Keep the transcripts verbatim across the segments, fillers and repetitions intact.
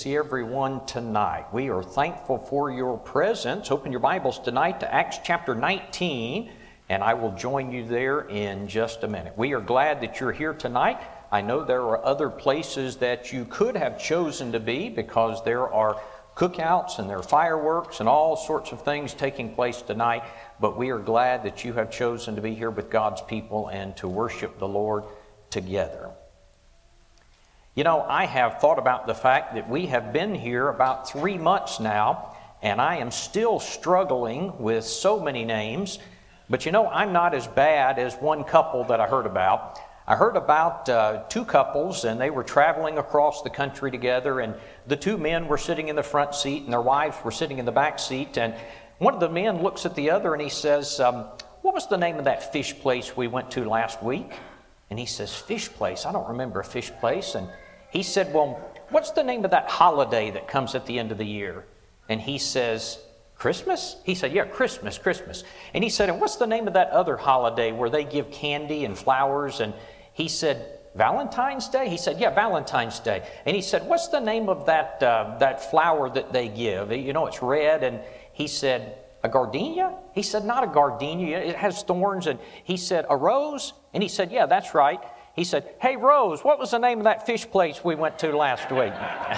see everyone tonight. We are thankful for your presence. Open your Bibles tonight to Acts chapter nineteen, and I will join you there in just a minute. We are glad that you're here tonight. I know there are other places that you could have chosen to be because there are cookouts and there are fireworks and all sorts of things taking place tonight, but we are glad that you have chosen to be here with God's people and to worship the Lord together. You know, I have thought about the fact that we have been here about three months now, and I am still struggling with so many names. But you know, I'm not as bad as one couple that I heard about. I heard about uh, two couples, and they were traveling across the country together, and the two men were sitting in the front seat, and their wives were sitting in the back seat. And one of the men looks at the other, and he says, um, what was the name of that fish place we went to last week? And he says, fish place? I don't remember a fish place. And he said, well, what's the name of that holiday that comes at the end of the year? And he says, Christmas? He said, yeah, Christmas, Christmas. And he said, and what's the name of that other holiday where they give candy and flowers? And he said, Valentine's Day? He said, yeah, Valentine's Day. And he said, what's the name of that uh, that flower that they give? You know, it's red. And he said, a gardenia? He said, not a gardenia. It has thorns. And he said, a rose? And he said, yeah, that's right. He said, hey, Rose, what was the name of that fish place we went to last week?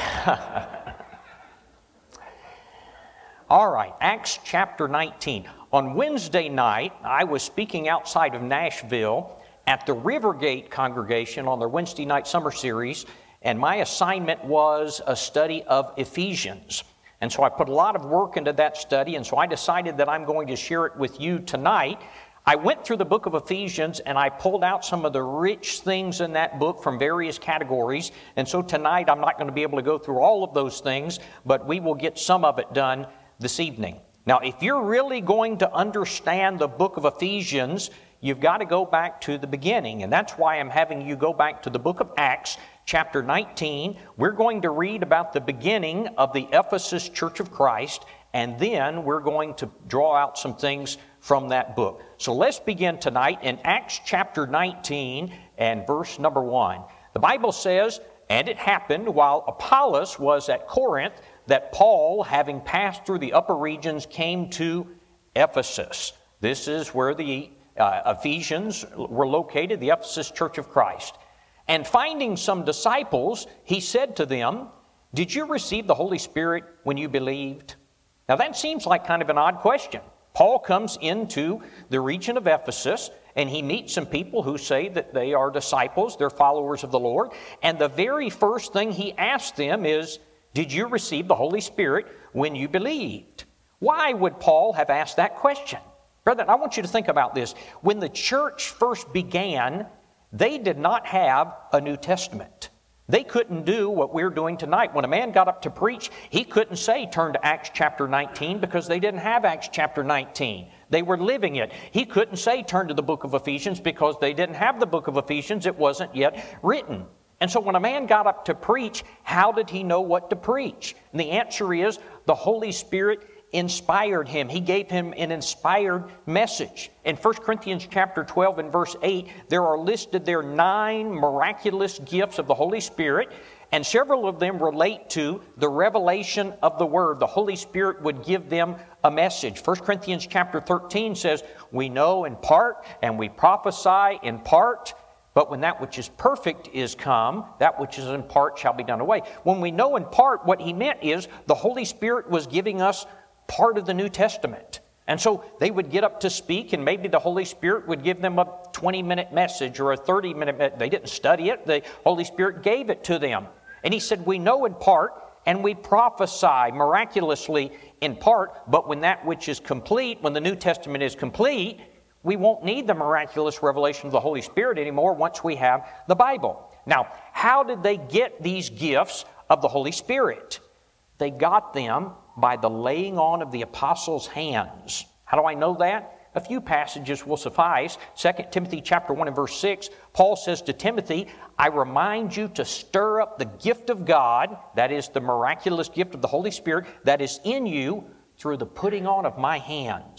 All right, Acts chapter nineteen. On Wednesday night, I was speaking outside of Nashville at the Rivergate congregation on their Wednesday night summer series, and my assignment was a study of Ephesians. And so I put a lot of work into that study, and so I decided that I'm going to share it with you tonight. I went through the book of Ephesians and I pulled out some of the rich things in that book from various categories. And so tonight I'm not going to be able to go through all of those things, but we will get some of it done this evening. Now, if you're really going to understand the book of Ephesians, you've got to go back to the beginning. And that's why I'm having you go back to the book of Acts, chapter nineteen. We're going to read about the beginning of the Ephesus Church of Christ, and then we're going to draw out some things from that book. So let's begin tonight in Acts chapter nineteen and verse number one. The Bible says, and it happened while Apollos was at Corinth that Paul, having passed through the upper regions, came to Ephesus. This is where the uh, Ephesians were located, the Ephesus Church of Christ. And finding some disciples, he said to them, did you receive the Holy Spirit when you believed? Now that seems like kind of an odd question. Paul comes into the region of Ephesus, and he meets some people who say that they are disciples, they're followers of the Lord. And the very first thing he asks them is, did you receive the Holy Spirit when you believed? Why would Paul have asked that question? Brethren, I want you to think about this. When the church first began, they did not have a New Testament. They couldn't do what we're doing tonight. When a man got up to preach, he couldn't say, turn to Acts chapter nineteen, because they didn't have Acts chapter nineteen. They were living it. He couldn't say, turn to the book of Ephesians, because they didn't have the book of Ephesians. It wasn't yet written. And so when a man got up to preach, how did he know what to preach? And the answer is, the Holy Spirit inspired him. He gave him an inspired message. In First Corinthians chapter twelve and verse eight, there are listed there nine miraculous gifts of the Holy Spirit, and several of them relate to the revelation of the Word. The Holy Spirit would give them a message. First Corinthians chapter thirteen says, we know in part and we prophesy in part, but when that which is perfect is come, that which is in part shall be done away. When we know in part, what he meant is the Holy Spirit was giving us part of the New Testament. And so they would get up to speak, and maybe the Holy Spirit would give them a twenty-minute message or a thirty-minute. They didn't study it. The Holy Spirit gave it to them. And he said, we know in part, and we prophesy miraculously in part, but when that which is complete, when the New Testament is complete, we won't need the miraculous revelation of the Holy Spirit anymore once we have the Bible. Now, how did they get these gifts of the Holy Spirit? They got them by the laying on of the apostles' hands. How do I know that? A few passages will suffice. Second Timothy chapter one and verse six, Paul says to Timothy, I remind you to stir up the gift of God, that is the miraculous gift of the Holy Spirit, that is in you through the putting on of my hands.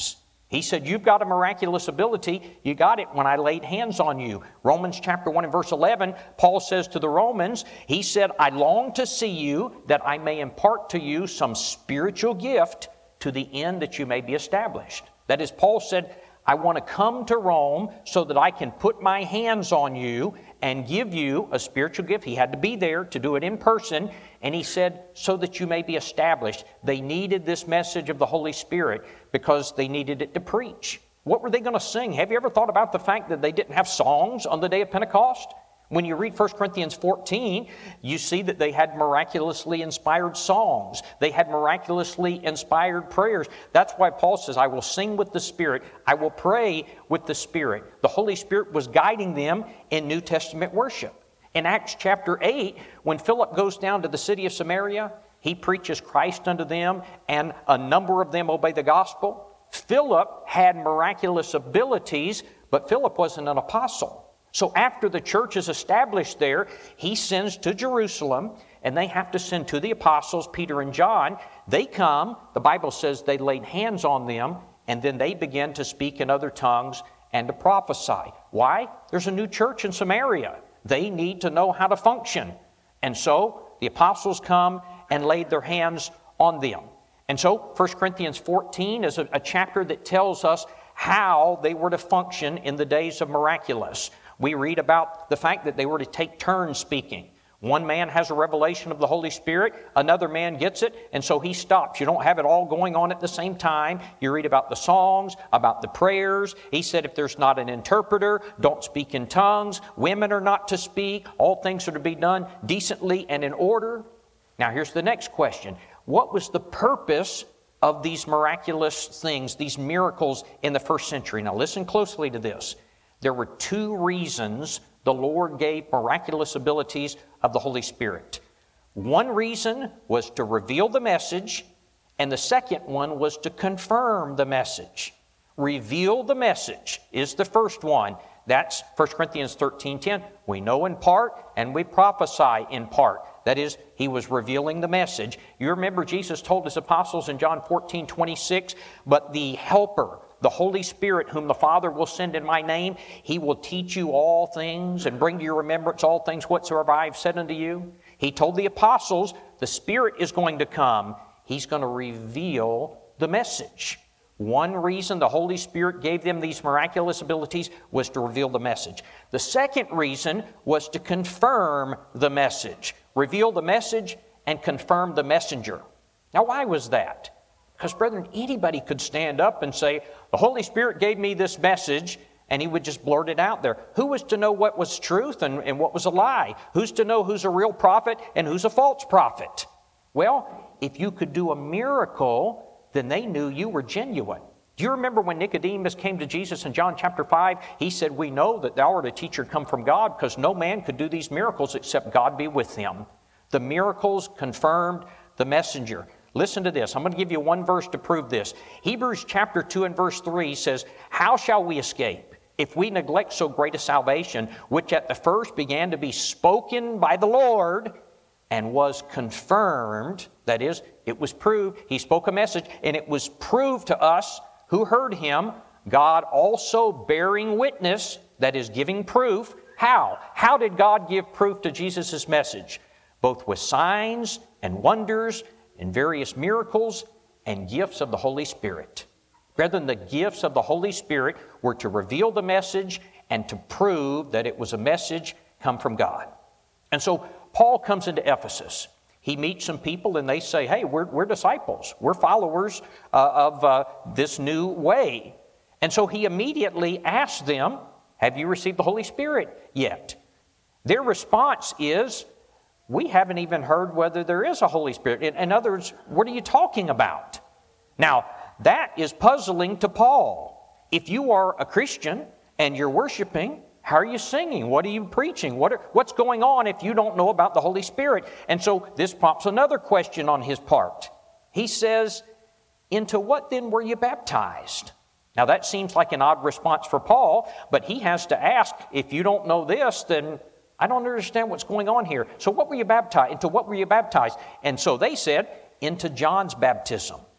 He said, you've got a miraculous ability. You got it when I laid hands on you. Romans chapter one and verse eleven, Paul says to the Romans, he said, I long to see you that I may impart to you some spiritual gift to the end that you may be established. That is, Paul said, I want to come to Rome so that I can put my hands on you and give you a spiritual gift. He had to be there to do it in person. And he said, so that you may be established. They needed this message of the Holy Spirit because they needed it to preach. What were they going to sing? Have you ever thought about the fact that they didn't have songs on the day of Pentecost? When you read First Corinthians fourteen, you see that they had miraculously inspired songs. They had miraculously inspired prayers. That's why Paul says, I will sing with the Spirit. I will pray with the Spirit. The Holy Spirit was guiding them in New Testament worship. In Acts chapter eight, when Philip goes down to the city of Samaria, he preaches Christ unto them, and a number of them obey the gospel. Philip had miraculous abilities, but Philip wasn't an apostle. So after the church is established there, he sends to Jerusalem, and they have to send to the apostles, Peter and John. They come, the Bible says they laid hands on them, and then they began to speak in other tongues and to prophesy. Why? There's a new church in Samaria. They need to know how to function. And so the apostles come and laid their hands on them. And so First Corinthians fourteen is a, a chapter that tells us how they were to function in the days of miraculous. We read about the fact that they were to take turns speaking. One man has a revelation of the Holy Spirit, another man gets it, and so he stops. You don't have it all going on at the same time. You read about the songs, about the prayers. He said if there's not an interpreter, don't speak in tongues. Women are not to speak. All things are to be done decently and in order. Now here's the next question. What was the purpose of these miraculous things, these miracles in the first century? Now listen closely to this. There were two reasons the Lord gave miraculous abilities of the Holy Spirit. One reason was to reveal the message, and the second one was to confirm the message. Reveal the message is the first one. That's First Corinthians thirteen ten. We know in part and we prophesy in part. That is, he was revealing the message. You remember Jesus told his apostles in John fourteen twenty-six, but the Helper, the Holy Spirit, whom the Father will send in my name, he will teach you all things and bring to your remembrance all things whatsoever I have said unto you. He told the apostles, the Spirit is going to come. He's going to reveal the message. One reason the Holy Spirit gave them these miraculous abilities was to reveal the message. The second reason was to confirm the message. Reveal the message and confirm the messenger. Now, why was that? Because, brethren, anybody could stand up and say, the Holy Spirit gave me this message, and he would just blurt it out there. Who was to know what was truth and, and what was a lie? Who's to know who's a real prophet and who's a false prophet? Well, if you could do a miracle, then they knew you were genuine. Do you remember when Nicodemus came to Jesus in John chapter five? He said, we know that thou art a teacher come from God, because no man could do these miracles except God be with him. The miracles confirmed the messenger. Listen to this. I'm going to give you one verse to prove this. Hebrews chapter two and verse three says, how shall we escape if we neglect so great a salvation, which at the first began to be spoken by the Lord and was confirmed? That is, it was proved. He spoke a message, and it was proved to us who heard him, God also bearing witness, that is, giving proof. How? How did God give proof to Jesus' message? Both with signs and wonders and various miracles and gifts of the Holy Spirit. Brethren, the gifts of the Holy Spirit were to reveal the message and to prove that it was a message come from God. And so Paul comes into Ephesus. He meets some people and they say, hey, we're, we're disciples. We're followers uh, of uh, this new way. And so he immediately asks them, have you received the Holy Spirit yet? Their response is, we haven't even heard whether there is a Holy Spirit. In, in other words, what are you talking about? Now, that is puzzling to Paul. If you are a Christian and you're worshiping, how are you singing? What are you preaching? What are, what's going on if you don't know about the Holy Spirit? And so this prompts another question on his part. He says, into what then were you baptized? Now that seems like an odd response for Paul, but he has to ask, if you don't know this, then I don't understand what's going on here. So what were you baptized? Into what were you baptized? And so they said, into John's baptism.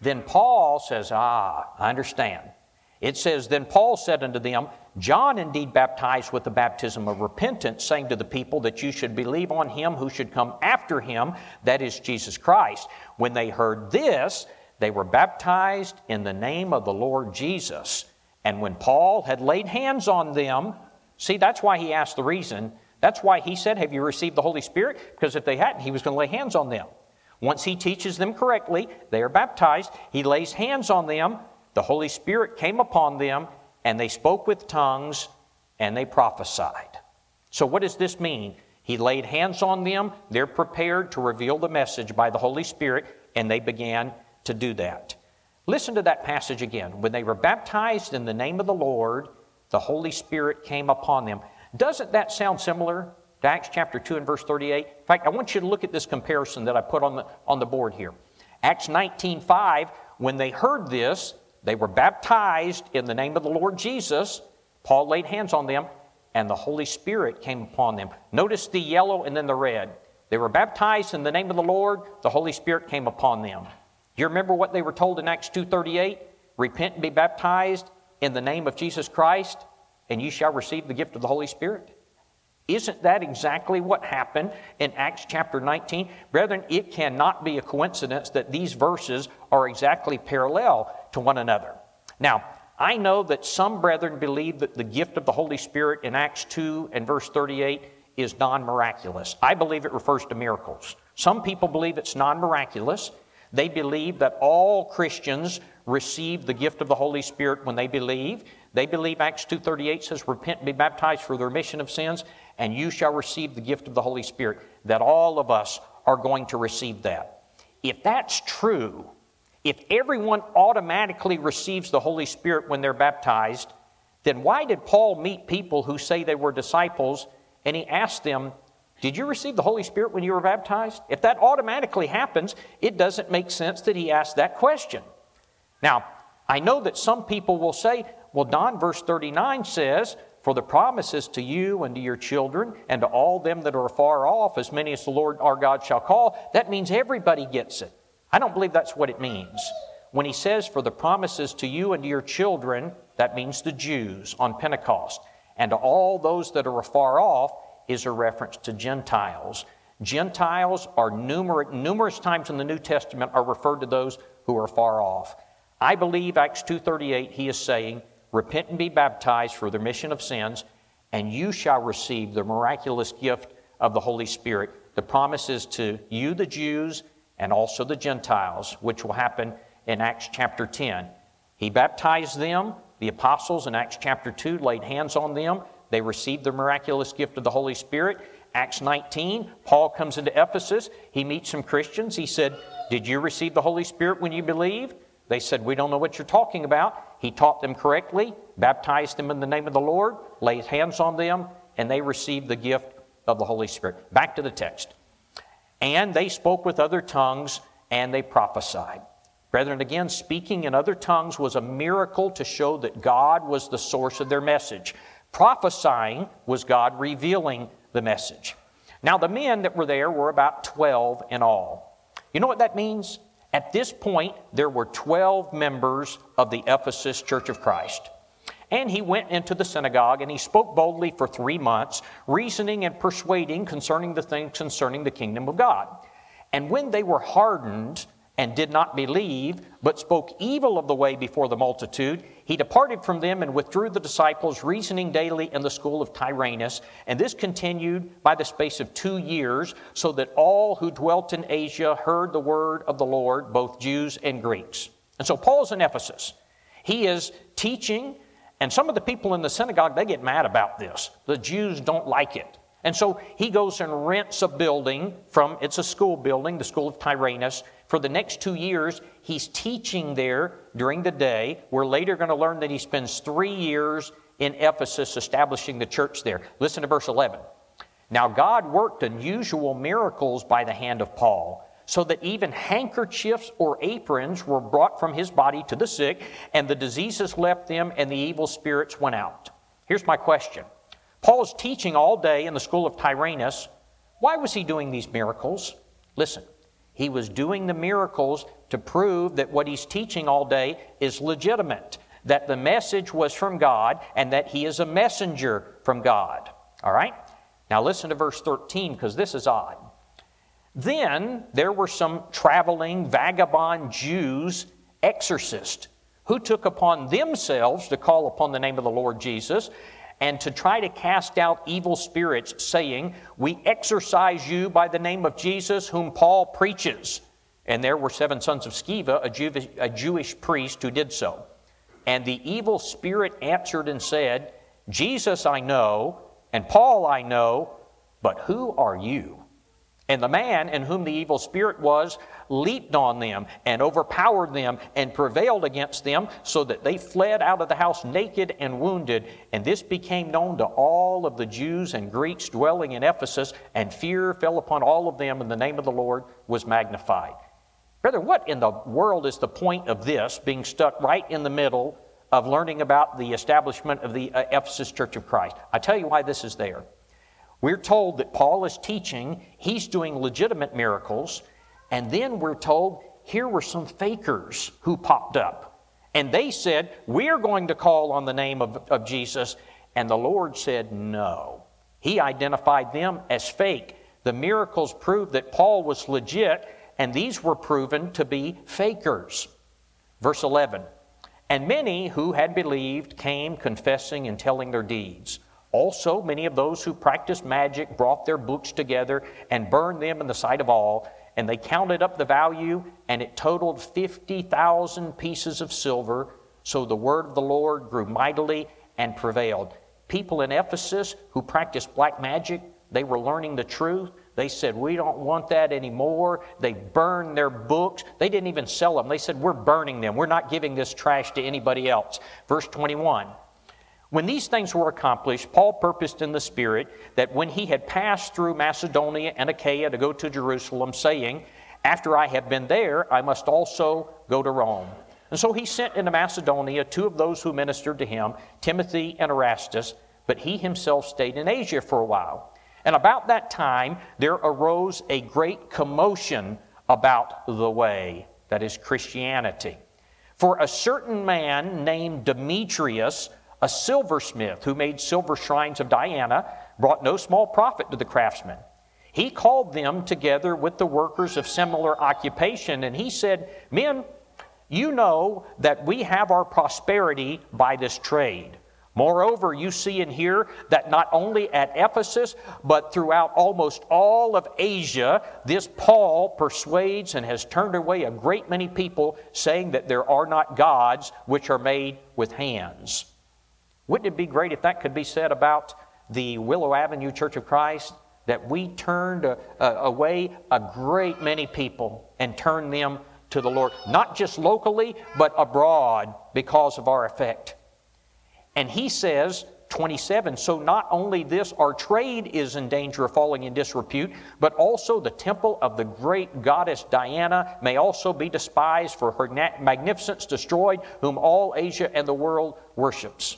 Then Paul says, ah, I understand. It says, then Paul said unto them, John indeed baptized with the baptism of repentance, saying to the people that you should believe on him who should come after him, that is Jesus Christ. When they heard this, they were baptized in the name of the Lord Jesus. And when Paul had laid hands on them, see, that's why he asked the reason. That's why he said, have you received the Holy Spirit? Because if they hadn't, he was going to lay hands on them. Once he teaches them correctly, they are baptized. He lays hands on them. The Holy Spirit came upon them, and they spoke with tongues, and they prophesied. So what does this mean? He laid hands on them. They're prepared to reveal the message by the Holy Spirit, and they began to do that. Listen to that passage again. When they were baptized in the name of the Lord, the Holy Spirit came upon them. Doesn't that sound similar to Acts chapter two and verse thirty-eight? In fact, I want you to look at this comparison that I put on the, on the board here. Acts nineteen five, when they heard this, they were baptized in the name of the Lord Jesus. Paul laid hands on them, and the Holy Spirit came upon them. Notice the yellow and then the red. They were baptized in the name of the Lord. The Holy Spirit came upon them. Do you remember what they were told in Acts two thirty-eight? Repent and be baptized in the name of Jesus Christ, and you shall receive the gift of the Holy Spirit. Isn't that exactly what happened in Acts chapter nineteen? Brethren, it cannot be a coincidence that these verses are exactly parallel to one another. Now, I know that some brethren believe that the gift of the Holy Spirit in Acts two and verse thirty-eight is non-miraculous. I believe it refers to miracles. Some people believe it's non-miraculous. They believe that all Christians receive the gift of the Holy Spirit when they believe. They believe Acts two thirty-eight says, repent and be baptized for the remission of sins, and you shall receive the gift of the Holy Spirit, that all of us are going to receive that. If that's true, if everyone automatically receives the Holy Spirit when they're baptized, then why did Paul meet people who say they were disciples, and he asked them, did you receive the Holy Spirit when you were baptized? If that automatically happens, it doesn't make sense that he asked that question. Now, I know that some people will say, well, Don, verse thirty-nine says, for the promises to you and to your children and to all them that are afar off, as many as the Lord our God shall call, that means everybody gets it. I don't believe that's what it means. When he says, for the promises to you and to your children, that means the Jews on Pentecost. And to all those that are afar off is a reference to Gentiles. Gentiles are numerous, numerous times in the New Testament are referred to those who are far off. I believe Acts two thirty-eight, he is saying, repent and be baptized for the remission of sins, and you shall receive the miraculous gift of the Holy Spirit. The promise is to you, the Jews, and also the Gentiles, which will happen in Acts chapter ten. He baptized them, the apostles in Acts chapter two laid hands on them. They received the miraculous gift of the Holy Spirit. Acts nineteen, Paul comes into Ephesus. He meets some Christians. He said, did you receive the Holy Spirit when you believed? They said, we don't know what you're talking about. He taught them correctly, baptized them in the name of the Lord, laid hands on them, and they received the gift of the Holy Spirit. Back to the text. And they spoke with other tongues, and they prophesied. Brethren, again, speaking in other tongues was a miracle to show that God was the source of their message. Prophesying was God revealing the message. Now, the men that were there were about twelve in all. You know what that means? At this point, there were twelve members of the Ephesus Church of Christ. And he went into the synagogue, and he spoke boldly for three months, reasoning and persuading concerning the things concerning the kingdom of God. And when they were hardened and did not believe, but spoke evil of the way before the multitude, he departed from them and withdrew the disciples, reasoning daily in the school of Tyrannus. And this continued by the space of two years, so that all who dwelt in Asia heard the word of the Lord, both Jews and Greeks. And so Paul's in Ephesus. He is teaching, and some of the people in the synagogue, they get mad about this. The Jews don't like it. And so he goes and rents a building from, it's a school building, the school of Tyrannus. For the next two years, he's teaching there during the day. We're later going to learn that he spends three years in Ephesus establishing the church there. Listen to verse eleven. Now God worked unusual miracles by the hand of Paul, so that even handkerchiefs or aprons were brought from his body to the sick, and the diseases left them, and the evil spirits went out. Here's my question. Paul's teaching all day in the school of Tyrannus. Why was he doing these miracles? Listen, He was doing the miracles to prove that what he's teaching all day is legitimate, that the message was from God, and that he is a messenger from God. All right? Now listen to verse thirteen, because this is odd. Then there were some traveling vagabond Jews, exorcists, who took upon themselves to call upon the name of the Lord Jesus and to try to cast out evil spirits, saying, "We exorcise you by the name of Jesus, whom Paul preaches." And there were seven sons of Sceva, a, Jew- a Jewish priest, who did so. And the evil spirit answered and said, "Jesus I know, and Paul I know, but who are you?" And the man in whom the evil spirit was leaped on them and overpowered them and prevailed against them, so that they fled out of the house naked and wounded. And this became known to all of the Jews and Greeks dwelling in Ephesus, and fear fell upon all of them, and the name of the Lord was magnified. Brother, what in the world is the point of this being stuck right in the middle of learning about the establishment of the uh, Ephesus Church of Christ? I tell you why this is there. We're told that Paul is teaching, he's doing legitimate miracles, and then we're told here were some fakers who popped up. And they said, "We're going to call on the name of, of Jesus." And the Lord said no. He identified them as fake. The miracles proved that Paul was legit, and these were proven to be fakers. Verse eleven, "And many who had believed came confessing and telling their deeds. Also, many of those who practiced magic brought their books together and burned them in the sight of all. And they counted up the value, and it totaled fifty thousand pieces of silver. So the word of the Lord grew mightily and prevailed." People in Ephesus who practiced black magic, they were learning the truth. They said, "We don't want that anymore." They burned their books. They didn't even sell them. They said, "We're burning them. We're not giving this trash to anybody else." Verse twenty-one. "When these things were accomplished, Paul purposed in the Spirit that when he had passed through Macedonia and Achaia to go to Jerusalem, saying, 'After I have been there, I must also go to Rome.' And so he sent into Macedonia two of those who ministered to him, Timothy and Erastus, but he himself stayed in Asia for a while. And about that time there arose a great commotion about the way," that is Christianity. "For a certain man named Demetrius, a silversmith who made silver shrines of Diana, brought no small profit to the craftsmen. He called them together with the workers of similar occupation, and he said, 'Men, you know that we have our prosperity by this trade. Moreover, you see and hear that not only at Ephesus, but throughout almost all of Asia, this Paul persuades and has turned away a great many people, saying that there are not gods which are made with hands.'" Wouldn't it be great if that could be said about the Willow Avenue Church of Christ? That we turned a, a, away a great many people and turned them to the Lord. Not just locally, but abroad because of our effect. And he says, twenty-seven, "So not only this, our trade is in danger of falling in disrepute, but also the temple of the great goddess Diana may also be despised, for her magnificence destroyed, whom all Asia and the world worships."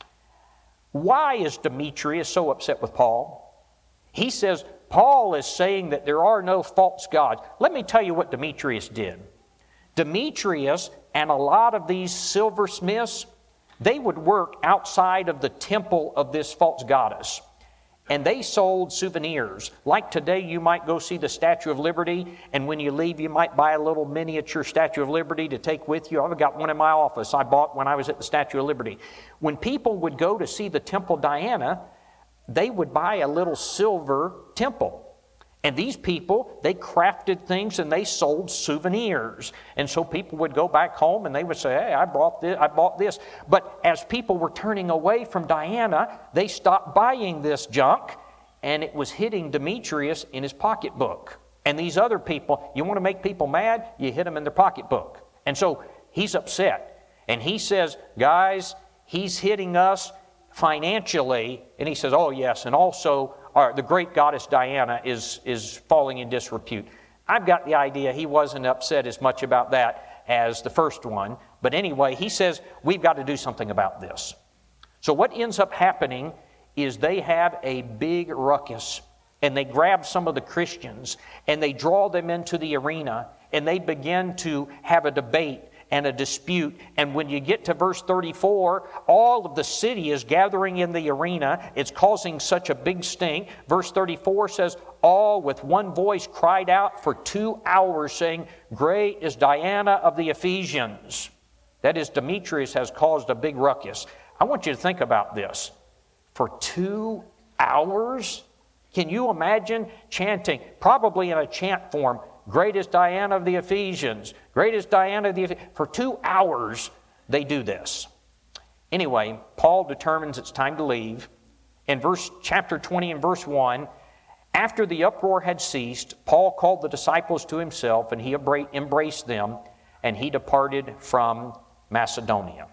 Why is Demetrius so upset with Paul? He says, Paul is saying that there are no false gods. Let me tell you what Demetrius did. Demetrius and a lot of these silversmiths, they would work outside of the temple of this false goddess. And they sold souvenirs. Like today, you might go see the Statue of Liberty, and when you leave, you might buy a little miniature Statue of Liberty to take with you. I've got one in my office I bought when I was at the Statue of Liberty. When people would go to see the Temple Diana, they would buy a little silver temple. And these people, they crafted things and they sold souvenirs. And so people would go back home and they would say, "Hey, I bought this, I bought this." But as people were turning away from Diana, they stopped buying this junk, and it was hitting Demetrius in his pocketbook. And these other people, you want to make people mad, you hit them in their pocketbook. And so he's upset. And he says, "Guys, he's hitting us financially." And he says, "Oh yes, and also Or the great goddess Diana is, is falling in disrepute." I've got the idea he wasn't upset as much about that as the first one. But anyway, he says, we've got to do something about this. So what ends up happening is they have a big ruckus. and they grab some of the Christians and they draw them into the arena and they begin to have a debate and a dispute. And when you get to verse thirty-four, all of the city is gathering in the arena. It's causing such a big stink. Verse thirty-four says, all with one voice cried out for two hours, saying, great is Diana of the Ephesians. That is, Demetrius has caused a big ruckus. I want you to think about this. For two hours? Can you imagine chanting, probably in a chant form, great is Diana of the Ephesians, great is Diana of the Ephesians. For two hours, they do this. Anyway, Paul determines it's time to leave. In verse chapter twenty and verse one, after the uproar had ceased, Paul called the disciples to himself, and he embraced them, and he departed from Macedonia.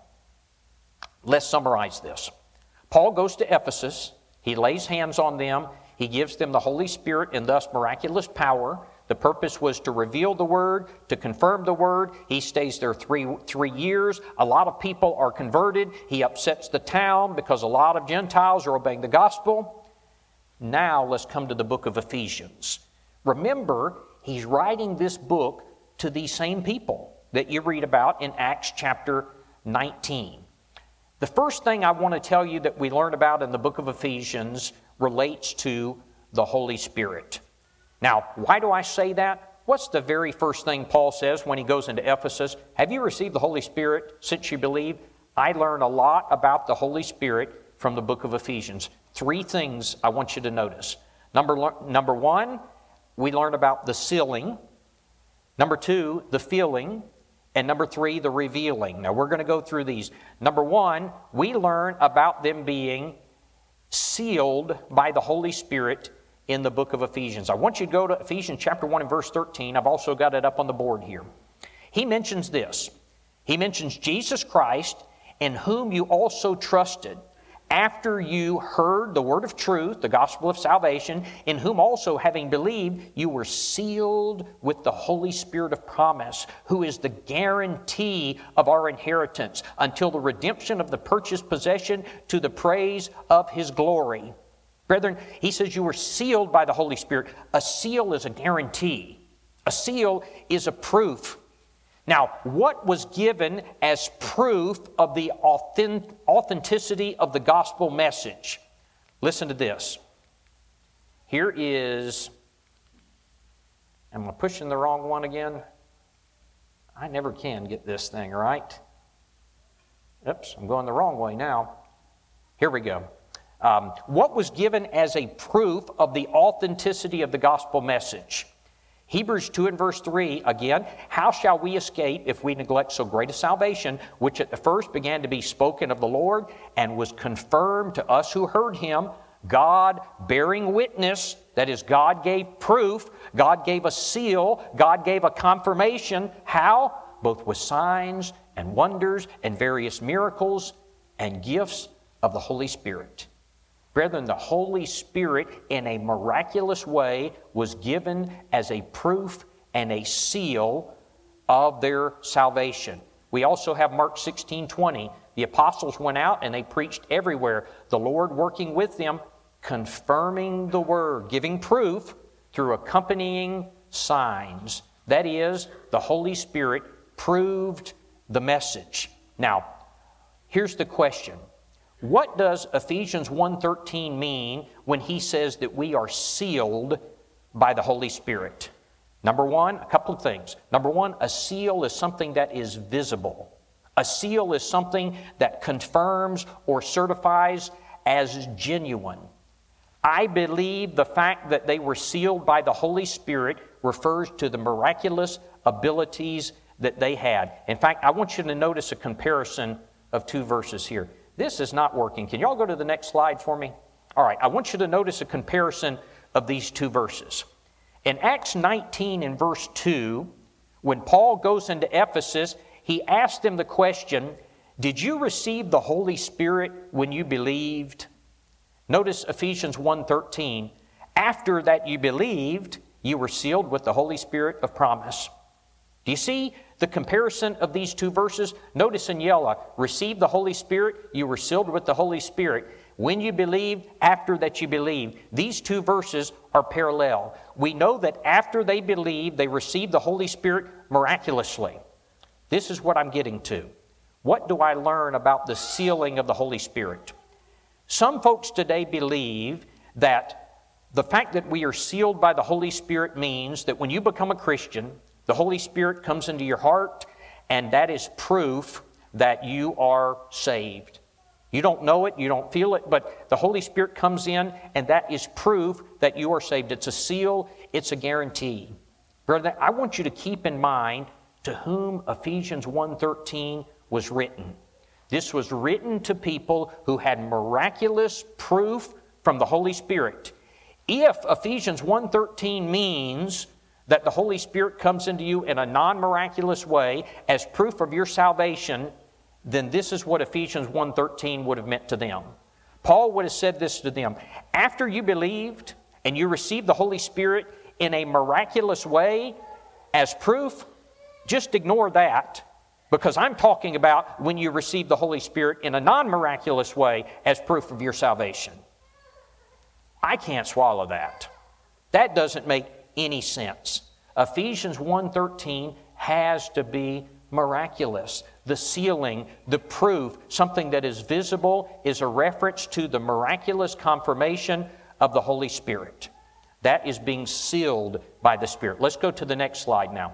Let's summarize this. Paul goes to Ephesus. He lays hands on them. He gives them the Holy Spirit and thus miraculous power. The purpose was to reveal the Word, to confirm the Word. He stays there three, three years. A lot of people are converted. He upsets the town because a lot of Gentiles are obeying the gospel. Now let's come to the book of Ephesians. Remember, he's writing this book to these same people that you read about in Acts chapter nineteen. The first thing I want to tell you that we learn about in the book of Ephesians relates to the Holy Spirit. Now, why do I say that? What's the very first thing Paul says when he goes into Ephesus? Have you received the Holy Spirit since you believe? I learn a lot about the Holy Spirit from the book of Ephesians. Three things I want you to notice. Number, number one, we learn about the sealing. Number two, the filling. And number three, the revealing. Now, we're going to go through these. Number one, we learn about them being sealed by the Holy Spirit in the book of Ephesians. I want you to go to Ephesians chapter one and verse thirteen. I've also got it up on the board here. He mentions this. He mentions Jesus Christ, in whom you also trusted, after you heard the word of truth, the gospel of salvation, in whom also, having believed, you were sealed with the Holy Spirit of promise, who is the guarantee of our inheritance until the redemption of the purchased possession to the praise of His glory. Brethren, he says you were sealed by the Holy Spirit. A seal is a guarantee. A seal is a proof. Now, what was given as proof of the authenticity of the gospel message? Listen to this. Here is, am I pushing the wrong one again? I never can get this thing right. Oops, I'm going the wrong way now. Here we go. Um, what was given as a proof of the authenticity of the gospel message? Hebrews two and verse three, again, how shall we escape if we neglect so great a salvation, which at the first began to be spoken of the Lord and was confirmed to us who heard Him, God bearing witness, that is, God gave proof, God gave a seal, God gave a confirmation. How? Both with signs and wonders and various miracles and gifts of the Holy Spirit. Brethren, the Holy Spirit in a miraculous way was given as a proof and a seal of their salvation. We also have Mark sixteen twenty. The apostles went out and they preached everywhere, the Lord working with them, confirming the word, giving proof through accompanying signs. That is, the Holy Spirit proved the message. Now, here's the question. What does Ephesians one thirteen mean when he says that we are sealed by the Holy Spirit? Number one, a couple of things. Number one, a seal is something that is visible. A seal is something that confirms or certifies as genuine. I believe the fact that they were sealed by the Holy Spirit refers to the miraculous abilities that they had. In fact, I want you to notice a comparison of two verses here. This is not working. Can y'all go to the next slide for me? All right, I want you to notice a comparison of these two verses. In Acts nineteen and verse two, when Paul goes into Ephesus, he asked them the question, did you receive the Holy Spirit when you believed? Notice Ephesians one thirteen, after that you believed, you were sealed with the Holy Spirit of promise. Do you see the comparison of these two verses? Notice in yellow, receive the Holy Spirit, you were sealed with the Holy Spirit. When you believed, after that you believed. These two verses are parallel. We know that after they believed, they received the Holy Spirit miraculously. This is what I'm getting to. What do I learn about the sealing of the Holy Spirit? Some folks today believe that the fact that we are sealed by the Holy Spirit means that when you become a Christian, the Holy Spirit comes into your heart, and that is proof that you are saved. You don't know it, you don't feel it, but the Holy Spirit comes in, and that is proof that you are saved. It's a seal, it's a guarantee. Brother, I want you to keep in mind to whom Ephesians one thirteen was written. This was written to people who had miraculous proof from the Holy Spirit. If Ephesians one thirteen means that the Holy Spirit comes into you in a non-miraculous way as proof of your salvation, then this is what Ephesians one thirteen would have meant to them. Paul would have said this to them. After you believed and you received the Holy Spirit in a miraculous way as proof, just ignore that, because I'm talking about when you receive the Holy Spirit in a non-miraculous way as proof of your salvation. I can't swallow that. That doesn't make any sense. Ephesians one thirteen has to be miraculous. The sealing, the proof, something that is visible, is a reference to the miraculous confirmation of the Holy Spirit. That is being sealed by the Spirit. Let's go to the next slide now.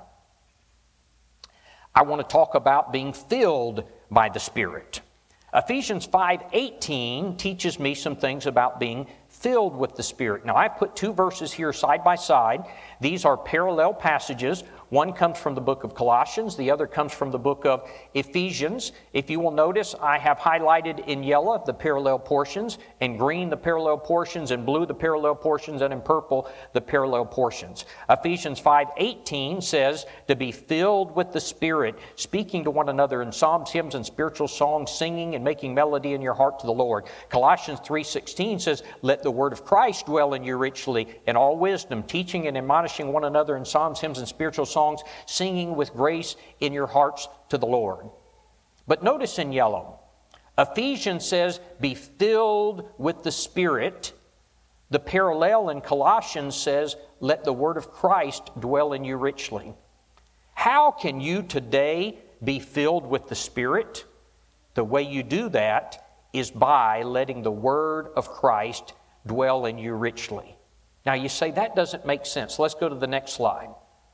I want to talk about being filled by the Spirit. Ephesians five eighteen teaches me some things about being filled with the Spirit. Now, I put two verses here side by side. These are parallel passages. One comes from the book of Colossians. The other comes from the book of Ephesians. If you will notice, I have highlighted in yellow the parallel portions, in green the parallel portions, in blue the parallel portions, and in purple the parallel portions. Ephesians five eighteen says to be filled with the Spirit, speaking to one another in psalms, hymns, and spiritual songs, singing and making melody in your heart to the Lord. Colossians three sixteen says, let the word of Christ dwell in you richly in all wisdom, teaching and admonishing one another in psalms, hymns, and spiritual songs, singing with grace in your hearts to the Lord. But notice in yellow, Ephesians says, be filled with the Spirit. The parallel in Colossians says, let the word of Christ dwell in you richly. How can you today be filled with the Spirit? The way you do that is by letting the word of Christ dwell in you richly. Now you say, that doesn't make sense. Let's go to the next slide.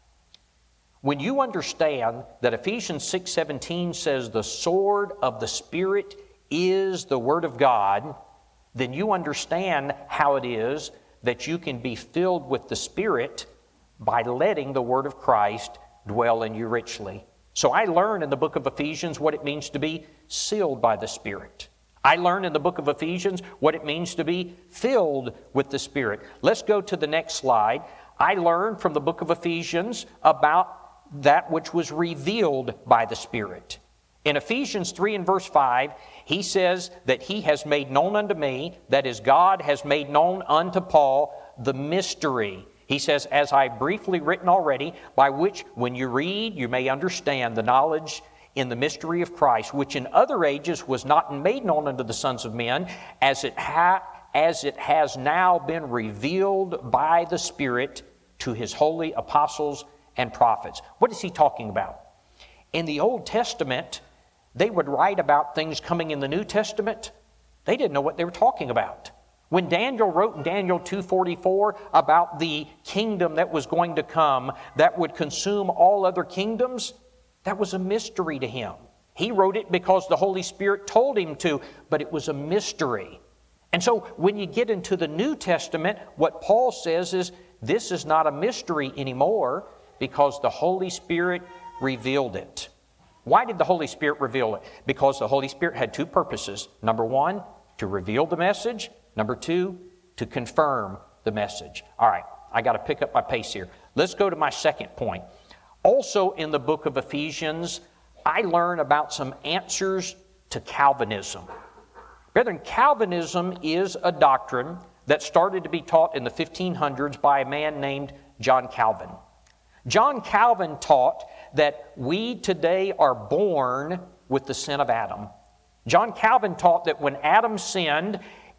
When you understand that Ephesians six seventeen says the sword of the Spirit is the Word of God, then you understand how it is that you can be filled with the Spirit by letting the Word of Christ dwell in you richly. So I learned in the book of Ephesians what it means to be sealed by the Spirit. I learned in the book of Ephesians what it means to be filled with the Spirit. Let's go to the next slide. I learned from the book of Ephesians about that which was revealed by the Spirit. In Ephesians three and verse five, he says that he has made known unto me, that is, God has made known unto Paul, the mystery. He says, as I briefly written already, by which when you read, you may understand the knowledge in the mystery of Christ, which in other ages was not made known unto the sons of men, as it, ha- as it has now been revealed by the Spirit to His holy apostles and prophets. What is he talking about? In the Old Testament, they would write about things coming in the New Testament. They didn't know what they were talking about. When Daniel wrote in Daniel two forty-four about the kingdom that was going to come that would consume all other kingdoms, that was a mystery to him. He wrote it because the Holy Spirit told him to, but it was a mystery. And so when you get into the New Testament, what Paul says is, this is not a mystery anymore, because the Holy Spirit revealed it. Why did the Holy Spirit reveal it? Because the Holy Spirit had two purposes. Number one, to reveal the message. Number two, to confirm the message. All right, I got to pick up my pace here. Let's go to my second point. Also in the book of Ephesians, I learn about some answers to Calvinism. Brethren, Calvinism is a doctrine that started to be taught in the fifteen hundreds by a man named John Calvin. John Calvin taught that we today are born with the sin of Adam. John Calvin taught that when Adam sinned,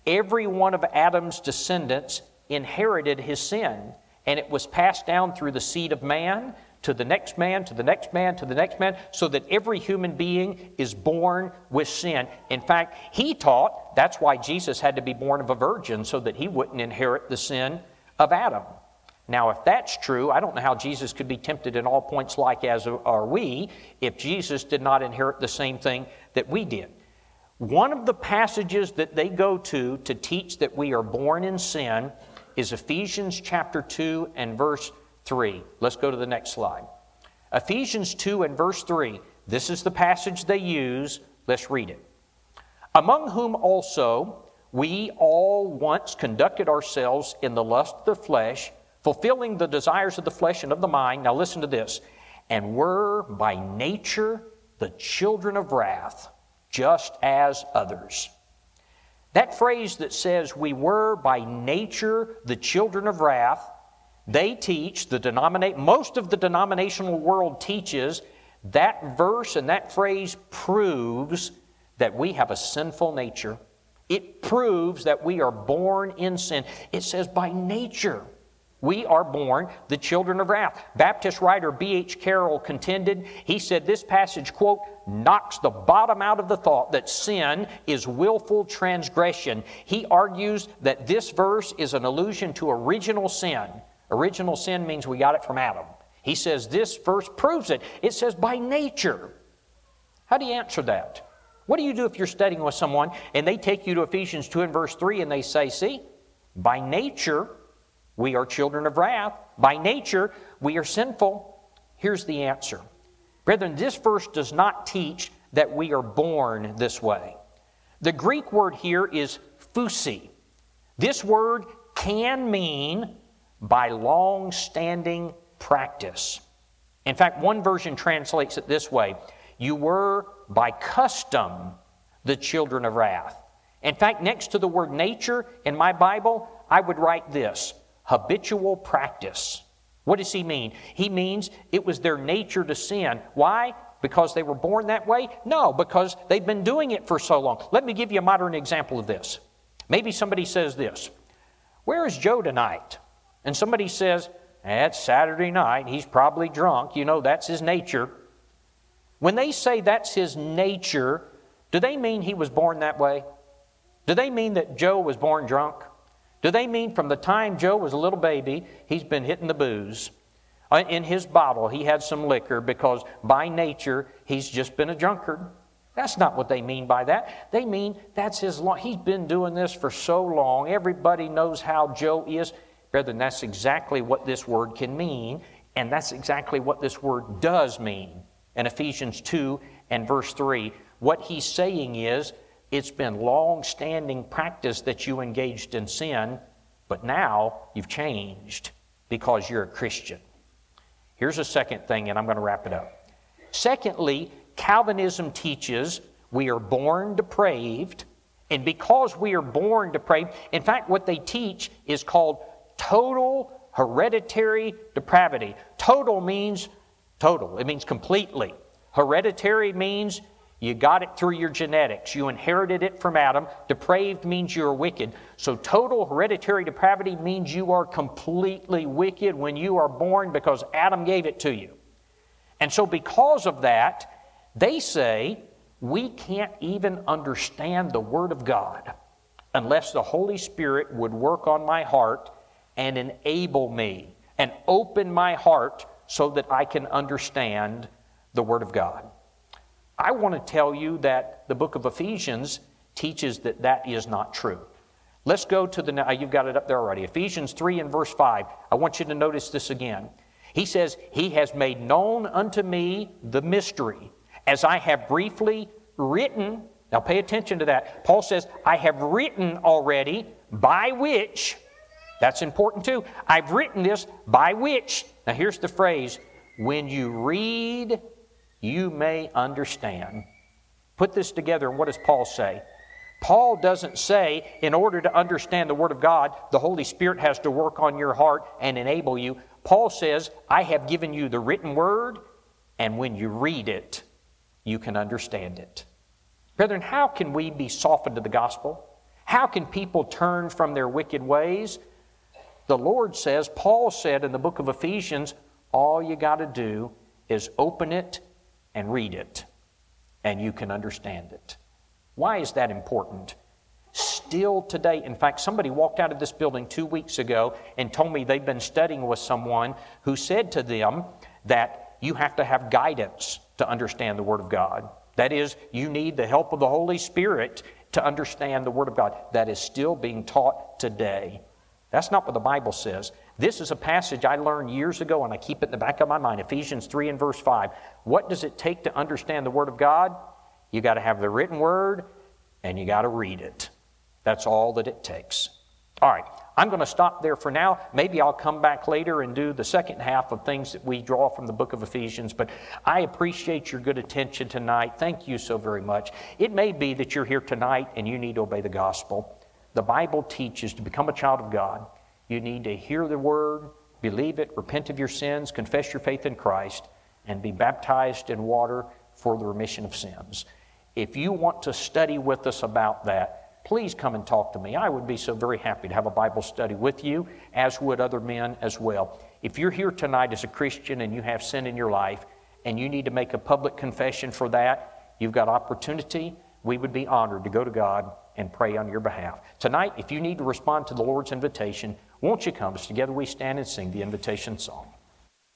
every one of Adam's descendants inherited his sin, and it was passed down through the seed of man to the next man, to the next man, to the next man, so that every human being is born with sin. In fact, he taught that's why Jesus had to be born of a virgin, so that he wouldn't inherit the sin of Adam. Now, if that's true, I don't know how Jesus could be tempted in all points like as are we, if Jesus did not inherit the same thing that we did. One of the passages that they go to to teach that we are born in sin is Ephesians chapter two and verse three. Let's go to the next slide. Ephesians two and verse three. This is the passage they use. Let's read it. Among whom also we all once conducted ourselves in the lust of the flesh, fulfilling the desires of the flesh and of the mind. Now listen to this. And were by nature the children of wrath, just as others. That phrase that says we were by nature the children of wrath, they teach, the denominate, most of the denominational world teaches that verse and that phrase proves that we have a sinful nature. It proves that we are born in sin. It says by nature we are born the children of wrath. Baptist writer B H Carroll contended, he said this passage, quote, knocks the bottom out of the thought that sin is willful transgression. He argues that this verse is an allusion to original sin. Original sin means we got it from Adam. He says this verse proves it. It says by nature. How do you answer that? What do you do if you're studying with someone and they take you to Ephesians two and verse three and they say, see, by nature we are children of wrath. By nature we are sinful. Here's the answer. Brethren, this verse does not teach that we are born this way. The Greek word here is phusi. This word can mean by long-standing practice. In fact, one version translates it this way. You were by custom the children of wrath. In fact, next to the word nature in my Bible, I would write this, habitual practice. What does he mean? He means it was their nature to sin. Why? Because they were born that way? No, because they've been doing it for so long. Let me give you a modern example of this. Maybe somebody says this, where is Joe tonight? And somebody says, eh, it's Saturday night, he's probably drunk, you know, that's his nature. When they say that's his nature, do they mean he was born that way? Do they mean that Joe was born drunk? Do they mean from the time Joe was a little baby, he's been hitting the booze? In his bottle, he had some liquor because by nature, he's just been a drunkard. That's not what they mean by that. They mean that's his long. He's been doing this for so long. Everybody knows how Joe is. Brethren, that's exactly what this word can mean, and that's exactly what this word does mean. In Ephesians two and verse three, what he's saying is, it's been long-standing practice that you engaged in sin, but now you've changed because you're a Christian. Here's a second thing, and I'm going to wrap it up. Secondly, Calvinism teaches we are born depraved, and because we are born depraved, in fact, what they teach is called total hereditary depravity. Total means total. It means completely. Hereditary means you got it through your genetics. You inherited it from Adam. Depraved means you're wicked. So total hereditary depravity means you are completely wicked when you are born because Adam gave it to you. And so because of that, they say we can't even understand the Word of God unless the Holy Spirit would work on my heart and enable me and open my heart so that I can understand the Word of God. I want to tell you that the book of Ephesians teaches that that is not true. Let's go to the, you've got it up there already, Ephesians three and verse five. I want you to notice this again. He says, He has made known unto me the mystery, as I have briefly written. Now pay attention to that. Paul says, I have written already, by which, that's important too, I've written this, by which, now here's the phrase, when you read, you may understand. Put this together, and what does Paul say? Paul doesn't say, in order to understand the Word of God, the Holy Spirit has to work on your heart and enable you. Paul says, I have given you the written Word, and when you read it, you can understand it. Brethren, how can we be softened to the gospel? How can people turn from their wicked ways? The Lord says, Paul said in the book of Ephesians, all you got to do is open it and read it, and you can understand it. Why is that important? Still today, in fact, somebody walked out of this building two weeks ago and told me they've been studying with someone who said to them that you have to have guidance to understand the Word of God. That is, you need the help of the Holy Spirit to understand the Word of God. That is still being taught today. That's not what the Bible says. This is a passage I learned years ago, and I keep it in the back of my mind, Ephesians three and verse five. What does it take to understand the Word of God? You got to have the written Word, and you got to read it. That's all that it takes. All right, I'm going to stop there for now. Maybe I'll come back later and do the second half of things that we draw from the book of Ephesians, but I appreciate your good attention tonight. Thank you so very much. It may be that you're here tonight and you need to obey the gospel. The Bible teaches to become a child of God, you need to hear the Word, believe it, repent of your sins, confess your faith in Christ, and be baptized in water for the remission of sins. If you want to study with us about that, please come and talk to me. I would be so very happy to have a Bible study with you, as would other men as well. If you're here tonight as a Christian and you have sin in your life and you need to make a public confession for that, you've got opportunity. We would be honored to go to God and pray on your behalf. Tonight, if you need to respond to the Lord's invitation, won't you come as together we stand and sing the invitation song?